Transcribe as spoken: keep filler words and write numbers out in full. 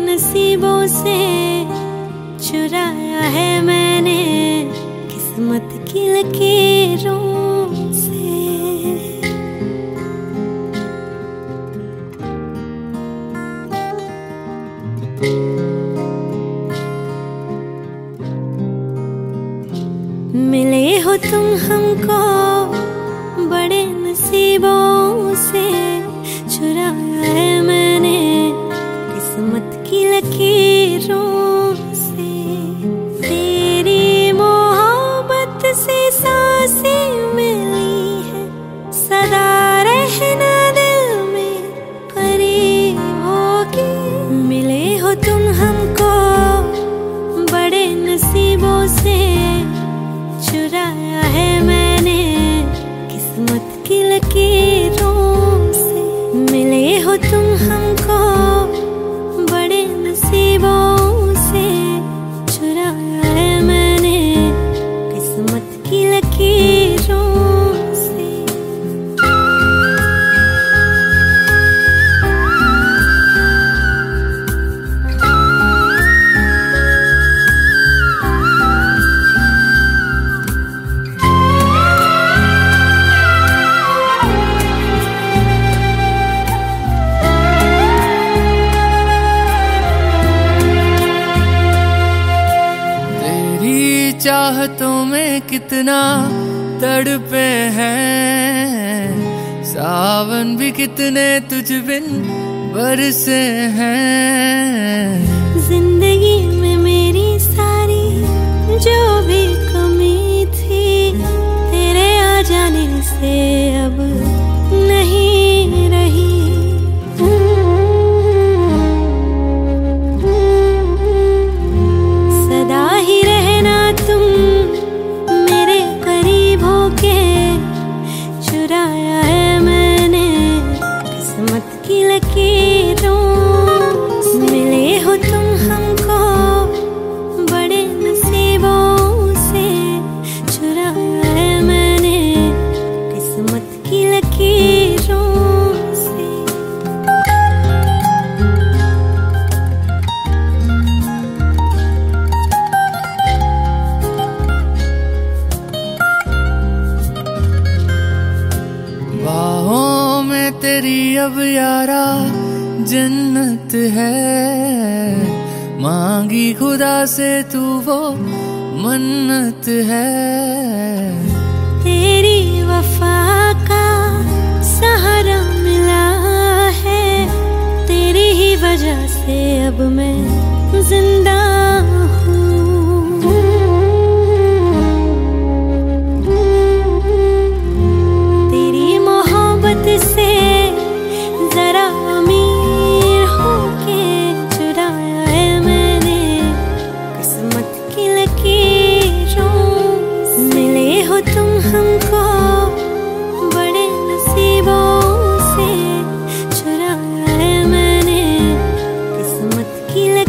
नसीबों से चुराया है मैंने किस्मत की लकीरों से। मिले हो तुम हमको बड़े नसीबों से, चुराया है मैंने किस्मत की लकीरों से। तेरी मोहब्बत से सांसें मिली है, सदा रहना दिल में करीब होगी। मिले हो तुम हमको बड़े नसीबों से, चुराया है मैंने किस्मत की लकीरों से। मिले हो तुम हमको बड़े नसीबों से, चुराया है मैंने किस्मत की लकीरों से। चाहतों में कितना तड़पे हैं, सावन भी कितने तुझ बिन बरसे हैं। जिंदगी में मेरी सारी जो भी कमी थी, तेरे आ जाने से अब नहीं रही। सदा ही रहना तुम मेरे करीब होके, चुराया है मैंने किस्मत की लकीरों से। मिले हो तुम हमको बड़े नसीबों से, चुराया है मैंने किस्मत की लकीरों से। बाहों में तेरी अब यारा जन्नत है, मांगी खुदा से तू वो मन्नत है। तेरी वफा का सहारा मिला है, तेरी ही वजह से अब मैं जिंदा हूँ। तेरी मोहब्बत से जरा अमीर होके, चुराया है मैंने किस्मत की लकीरों से। मिले हो तुम हमको बड़े नसीबों से, चुराया है मैंने किस्मत की लकीरों